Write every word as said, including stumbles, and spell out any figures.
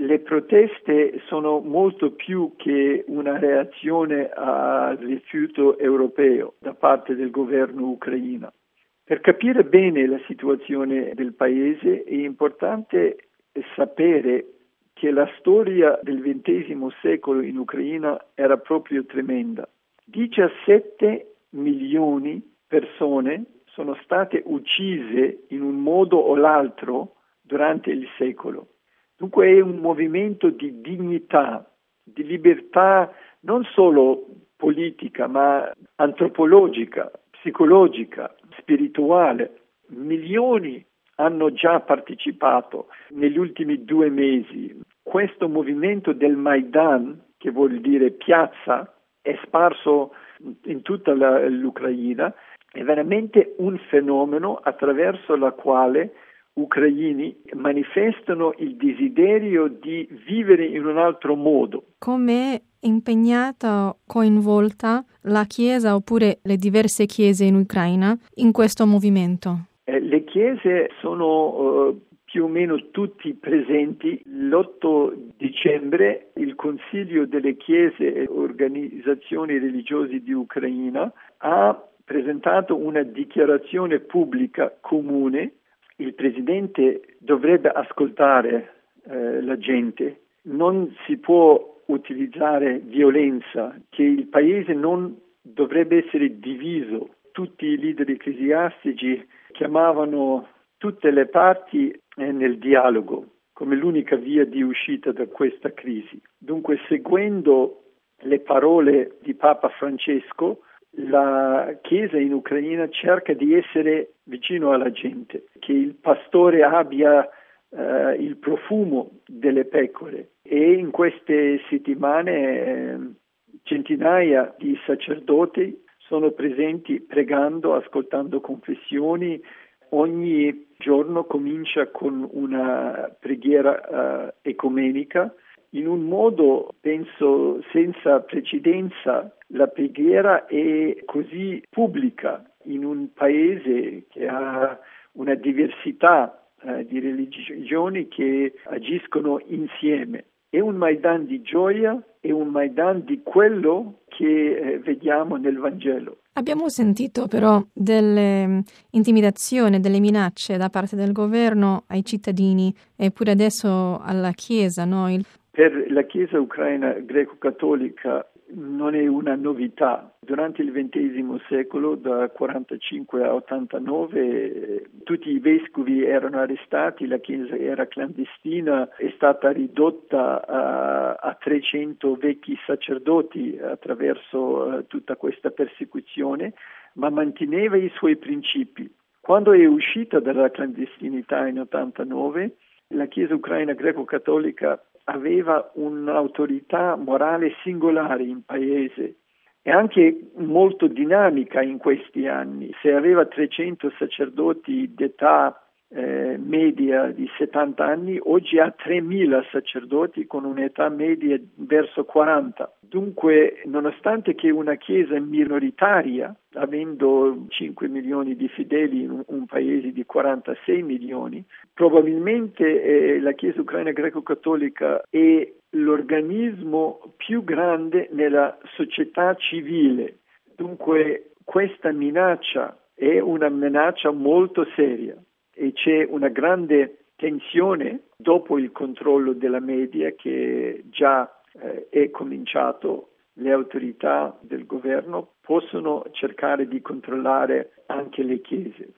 le proteste sono molto più che una reazione al rifiuto europeo da parte del governo ucraino. Per capire bene la situazione del paese è importante sapere che la storia del ventesimo secolo in Ucraina era proprio tremenda. diciassette milioni di persone sono state uccise in un modo o l'altro durante il secolo. Dunque è un movimento di dignità, di libertà non solo politica, ma antropologica, psicologica, spirituale. Milioni hanno già partecipato negli ultimi due mesi. Questo movimento del Maidan, che vuol dire piazza, è sparso in tutta la, l'Ucraina, è veramente un fenomeno attraverso il quale ucraini manifestano il desiderio di vivere in un altro modo. Come è impegnata, coinvolta la Chiesa oppure le diverse chiese in Ucraina in questo movimento? Eh, le chiese sono uh, più o meno tutti presenti. L'otto dicembre il Consiglio delle Chiese e Organizzazioni Religiose di Ucraina ha presentato una dichiarazione pubblica comune. Il Presidente dovrebbe ascoltare eh, la gente, non si può utilizzare violenza, che il Paese non dovrebbe essere diviso. Tutti i leader ecclesiastici chiamavano tutte le parti eh, nel dialogo come l'unica via di uscita da questa crisi. Dunque, seguendo le parole di Papa Francesco, la Chiesa in Ucraina cerca di essere vicino alla gente, che il pastore abbia eh, il profumo delle pecore, e in queste settimane eh, centinaia di sacerdoti sono presenti pregando, ascoltando confessioni. Ogni giorno comincia con una preghiera uh, ecumenica, in un modo, penso, senza precedenza. La preghiera è così pubblica in un paese che ha una diversità uh, di religioni che agiscono insieme. È un Maidan di gioia, è un Maidan di quello che eh, vediamo nel Vangelo. Abbiamo sentito però delle intimidazioni, delle minacce da parte del governo ai cittadini e pure adesso alla Chiesa, no? Il... Per la Chiesa ucraina greco-cattolica non è una novità. Durante il ventesimo secolo, da quarantacinque a ottantanove, tutti i vescovi erano arrestati, la Chiesa era clandestina, è stata ridotta a, a trecento vecchi sacerdoti attraverso uh, tutta questa persecuzione, ma manteneva i suoi principi. Quando è uscita dalla clandestinità in ottantanove, la Chiesa ucraina greco-cattolica aveva un'autorità morale singolare in paese e anche molto dinamica in questi anni. Se aveva trecento sacerdoti d'età eh, media di settanta anni, oggi ha tremila sacerdoti con un'età media verso quaranta. Dunque, nonostante che una chiesa minoritaria, avendo cinque milioni di fedeli in un, un paese di quarantasei milioni, probabilmente eh, la Chiesa ucraina greco-cattolica è l'organismo più grande nella società civile. Dunque, questa minaccia è una minaccia molto seria e c'è una grande tensione dopo il controllo della media che già eh, è cominciato. Le autorità del governo possono cercare di controllare anche le chiese.